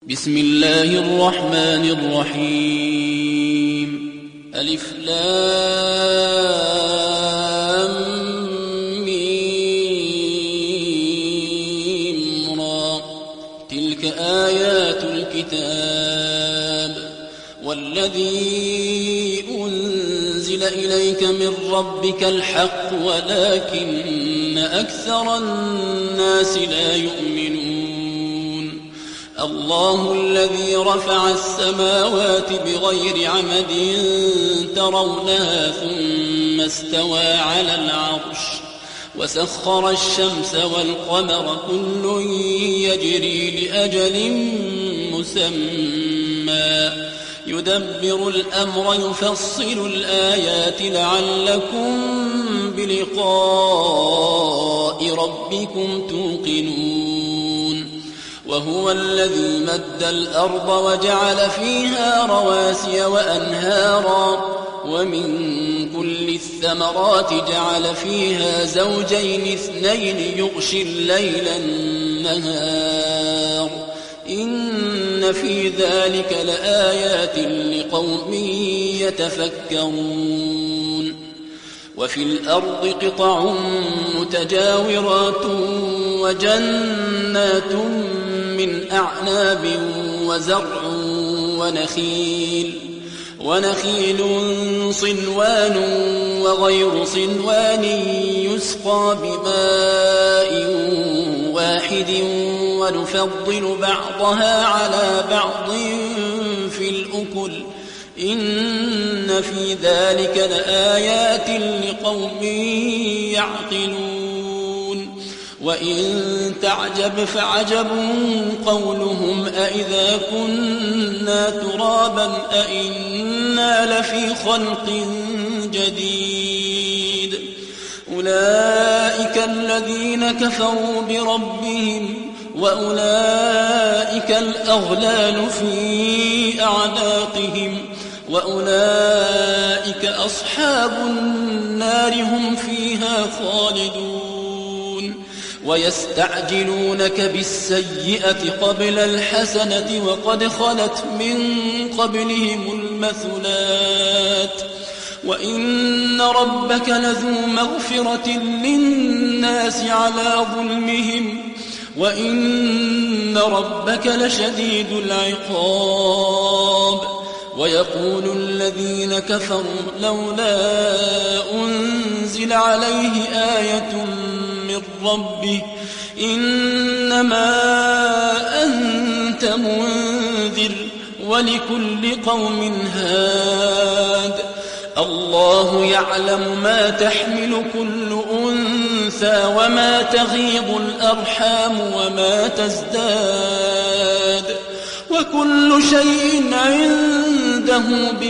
بسم الله الرحمن الرحيم. ألف لام ميم را. تلك آيات الكتاب والذي أنزل إليك من ربك الحق ولكن أكثر الناس لا يؤمنون. الله الذي رفع السماوات بغير عمد ترونها ثم استوى على العرش وسخر الشمس والقمر كل يجري لأجل مسمى يدبر الأمر يفصل الآيات لعلكم بلقاء ربكم توقنون. وهو الذي مد الأرض وجعل فيها رواسي وأنهارا ومن كل الثمرات جعل فيها زوجين اثنين يغشي الليل النهار إن في ذلك لآيات لقوم يتفكرون. وفي الأرض قطع متجاورات وجنات من أعناب وزرع ونخيل صنوان وغير صنوان يسقى بماء واحد ونفضل بعضها على بعض في الأكل إن في ذلك لآيات لقوم يعقلون. وإن تعجب فعجب قولهم أإذا كنا ترابا أإنا لفي خلق جديد. أولئك الذين كفروا بربهم وأولئك الأغلال في أعناقهم وأولئك أصحاب النار هم فيها خالدون. ويستعجلونك بالسيئة قبل الحسنة وقد خلت من قبلهم المثلات وإن ربك لذو مغفرة للناس على ظلمهم وإن ربك لشديد العقاب. ويقول الذين كفروا لولا أنزل عليه آية من ربه إنما أنت منذر ولكل قوم هاد. الله يعلم ما تحمل كل أنثى وما تغيض الأرحام وما تزداد وكل شيء عنده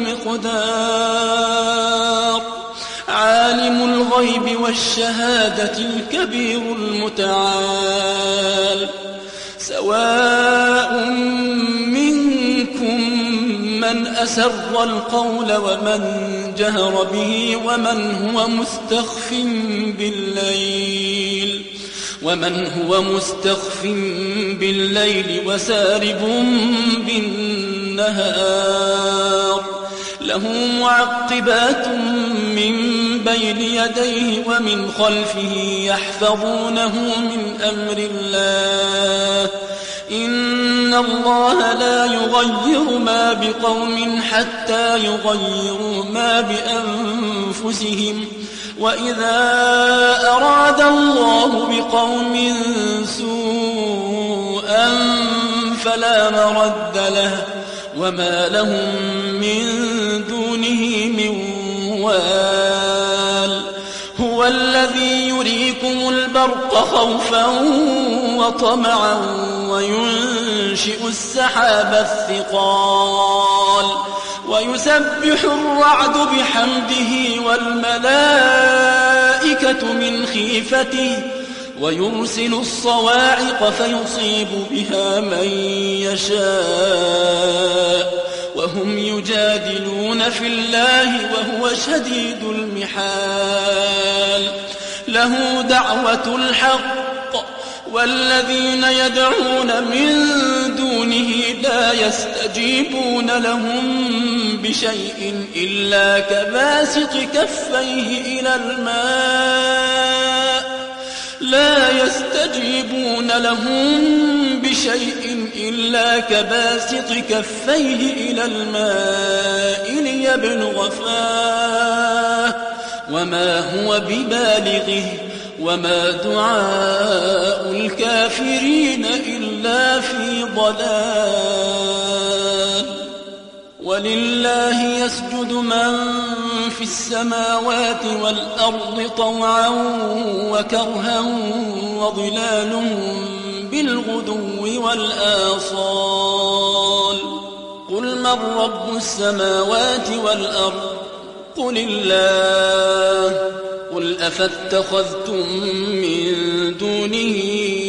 بمقدار. عالم الغيب والشهادة الكبير المتعال. سواء منكم من أسر القول ومن جهر به ومن هو مستخف بالليل وسارب بالنهار. له معقبات من بين يديه ومن خلفه يحفظونه من أمر الله. إن الله لا يغير ما بقوم حتى يغيروا ما بأنفسهم وإذا أراد الله بقوم سوءا فلا مرد له وما لهم من دونه من وال. هو الذي يريكم البرق خوفا وطمعا وينشئ السحاب الثقال ويسبح الرعد بحمده والملائكة من خيفته ويرسل الصواعق فيصيب بها من يشاء وهم يجادلون في الله وهو شديد المحال. له دعوة الحق والذين يدعون من دونه لا يستجيبون لهم بشيء إلا كباسط كفيه إلى الماء ليبلغ فاه وما هو ببالغه وما دعاء الكافرين إلا في ضلال. ولله يسجد من في السماوات والأرض طوعا وكرها وظلالهم بالغدو والآصال. قل من رب السماوات والأرض قل الله. قل أفاتخذتم من دونه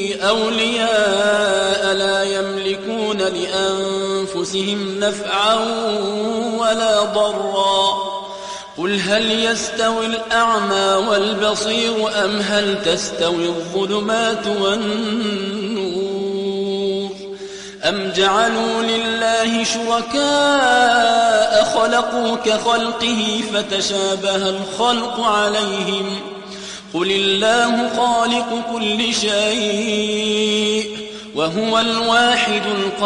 أولياء لا يملكون لأنفسهم نفعا ولا ضرا. قل هل يستوي الأعمى والبصير أم هل تستوي الظلمات والنور أم جعلوا لله شركاء خلقوا كخلقه فتشابه الخلق عليهم. قل الله خالق كل شيء وهو الواحد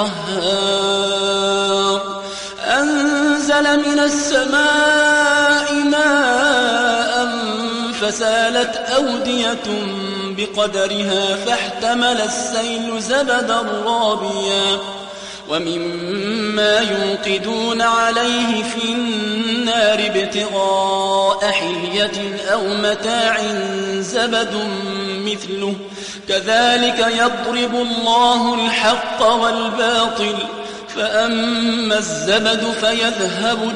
القهار. أنزل من السماء ماء فسالت أودية بقدرها فاحتمل السيل زبدا رابيا ومما يوقدون عليه في النار ابتغاء حلية أو متاع زبد مثله كذلك يضرب الله الحق والباطل فأما الزبد فيذهب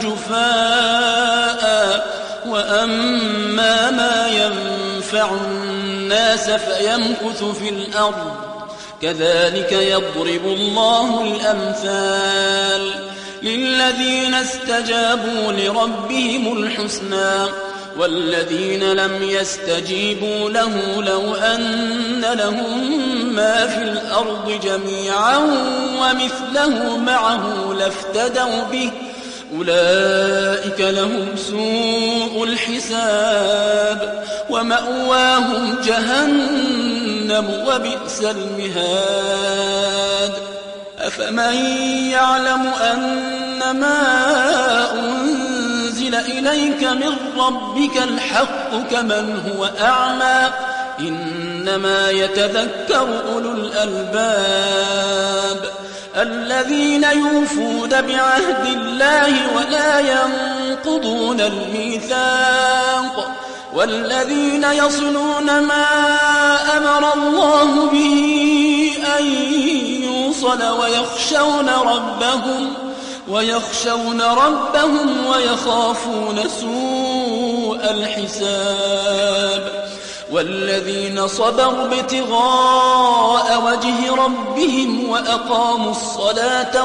جفاء وأما ما ينفع الناس فيمكث في الأرض كذلك يضرب الله الأمثال. للذين استجابوا لربهم الحسنى والذين لم يستجيبوا له لو أن لهم ما في الأرض جميعا ومثله معه لافتدوا به أولئك لهم سوء الحساب ومأواهم جهنم وبئس المهاد. أفمن يعلم أنما أنزل إليك من ربك الحق كمن هو أعمى إنما يتذكر أولو الألباب الذين يوفون بعهد الله ولا ينقضون الميثاق والذين يصلون ما أمر الله به أن يوصل ويخشون ربهم ويخافون سوء الحساب. والذين صبروا ابتغاء وجه ربهم وأقاموا الصلاة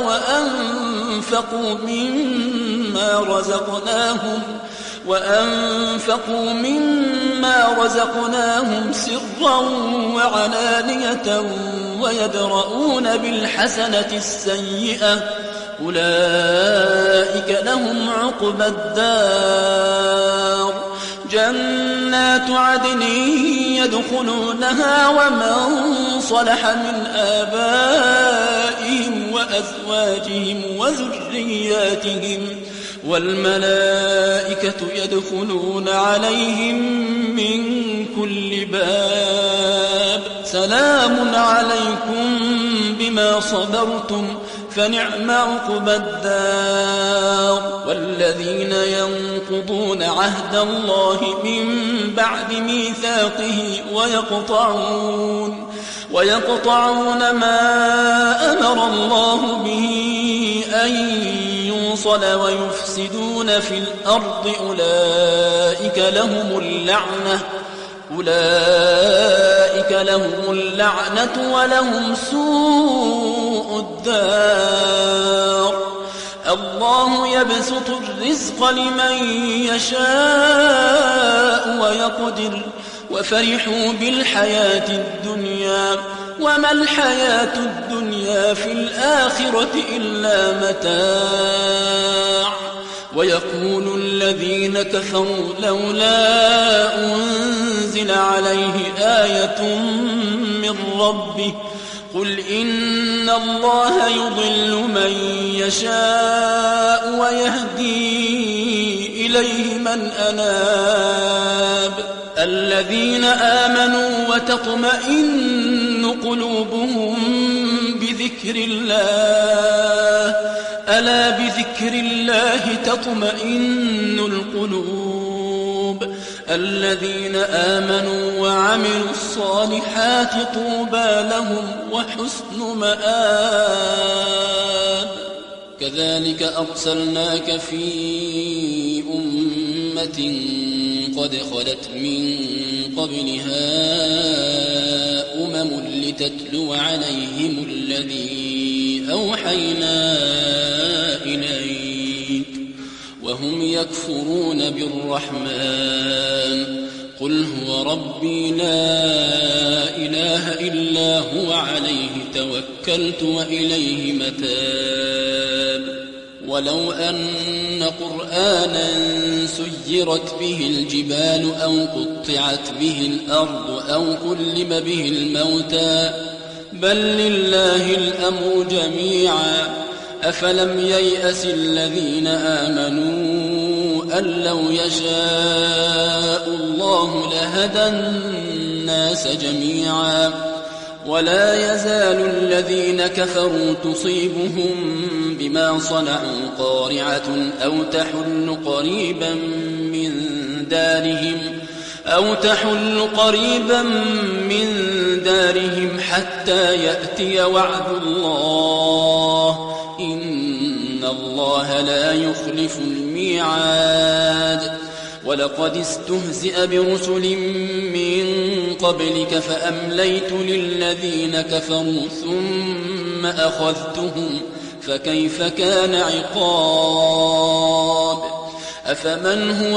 وأنفقوا مما رزقناهم سرا وعلانية ويدرؤون بالحسنة السيئة أولئك لهم عقبى الدار. جنات عدن يدخلونها ومن صلح من آبائهم وأزواجهم وذرياتهم والملائكة يدخلون عليهم من كل باب سلام عليكم بما صبرتم فنعم عقبى الدار. والذين ينقضون عهد الله من بعد ميثاقه ويقطعون ما أمر الله به أن يوصل ويفسدون في الأرض أولئك لهم اللعنة ولهم سوء الدار. الله يبسط الرزق لمن يشاء ويقدر وفرحوا بالحياة الدنيا وما الحياة الدنيا في الآخرة إلا متاع ويقول الذين كفروا لولا أنزل عليه آية من ربه قل إن الله يضل من يشاء ويهدي إليه من أناب الذين آمنوا وتطمئن قلوبهم بذكر الله ألا بذكر الله تطمئن القلوب الذين آمنوا وعملوا الصالحات طوبى لهم وحسن مآب كذلك أرسلناك في أمة قد خلت من قبلها لتتلو عليهم الذي أوحينا إليك وهم يكفرون بالرحمن قل هو ربي لا إله إلا هو عليه توكلت وإليه متاب ولو أن قرآنا سيرت به الجبال أو قطعت به الأرض أو كلم به الموتى بل لله الأمر جميعا أفلم ييأس الذين آمنوا أن لو يشاء الله لهدى الناس جميعا ولا يزال الذين كفروا تصيبهم بما صنعوا قارعة أو تحل قريبا من دارهم حتى يأتي وعد الله إن الله لا يخلف الميعاد ولقد استهزئ برسل من قبلك فأمليت للذين كفروا ثم أخذتهم فكيف كان عقاب أفمن هو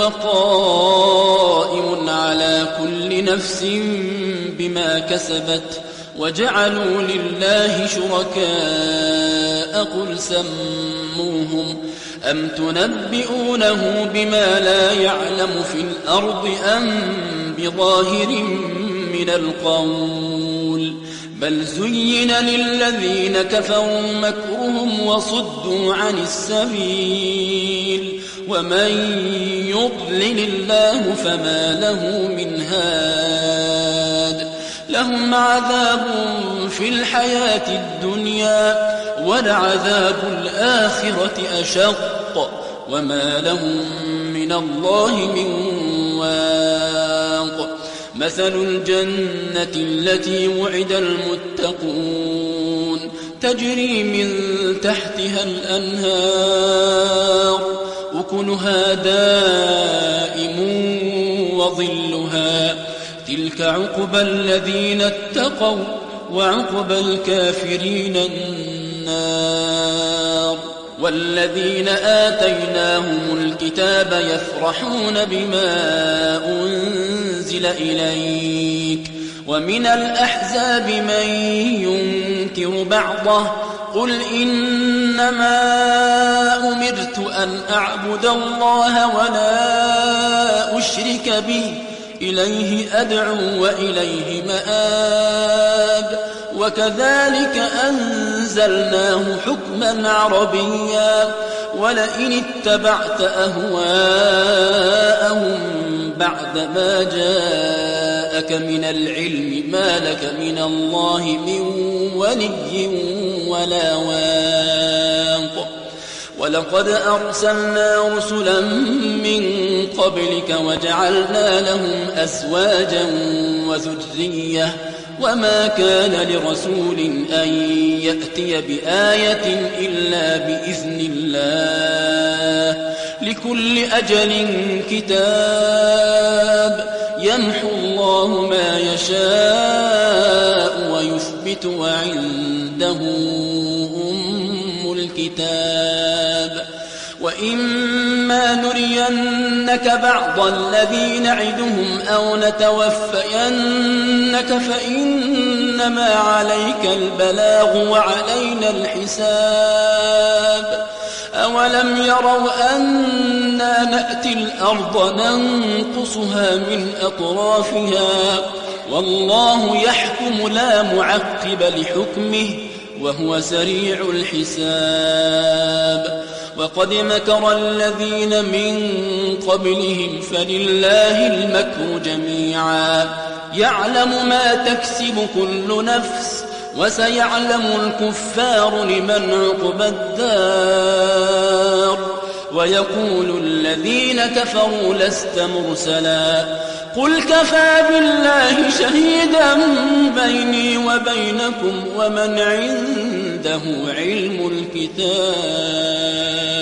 قائم على كل نفس بما كسبت وجعلوا لله شركاء قل سموهم أم تنبئونه بما لا يعلم في الأرض أم بظاهر من القول بل زين للذين كفروا مكرهم وصدوا عن السبيل ومن يضلل الله فما له من هاد لهم عذاب في الحياة الدنيا ولعذاب الآخرة أشق وما لهم من الله من واق مثل الجنة التي وعد المتقون تجري من تحتها الأنهار أكلها دائم وظلها تلك عقبى الذين اتقوا وعقبى الكافرين النار والذين آتيناهم الكتاب يفرحون بما أنزل إليك ومن الأحزاب من ينكر بعضه قل إنما أمرت أن أعبد الله ولا أشرك به إليه أدعو وإليه مآب وكذلك أنزلناه حكما عربيا ولئن اتبعت أهواءهم بعد ما جاءك من العلم ما لك من الله من ولي ولا واق ولقد أرسلنا رسلا من قبلك وجعلنا لهم أزواجا وذرية وما كان لرسول أن يأتي بآية إلا بإذن الله لكل أجل كتاب يمحو الله ما يشاء ويثبت وعنده أم الكتاب وإما نرينك بعض الذي نعدهم أو نتوفينك فإن إنما عليك البلاغ وعلينا الحساب أولم يروا أنا نأتي الأرض ننقصها من أطرافها والله يحكم لا معقب لحكمه وهو سريع الحساب وقد مكر الذين من قبلهم فلله المكر جميعا يعلم ما تكسب كل نفس وسيعلم الكفار لمن عقبى الدار ويقول الذين كفروا لست مرسلا قل كفى بالله شهيدا بيني وبينكم ومن عنده علم الكتاب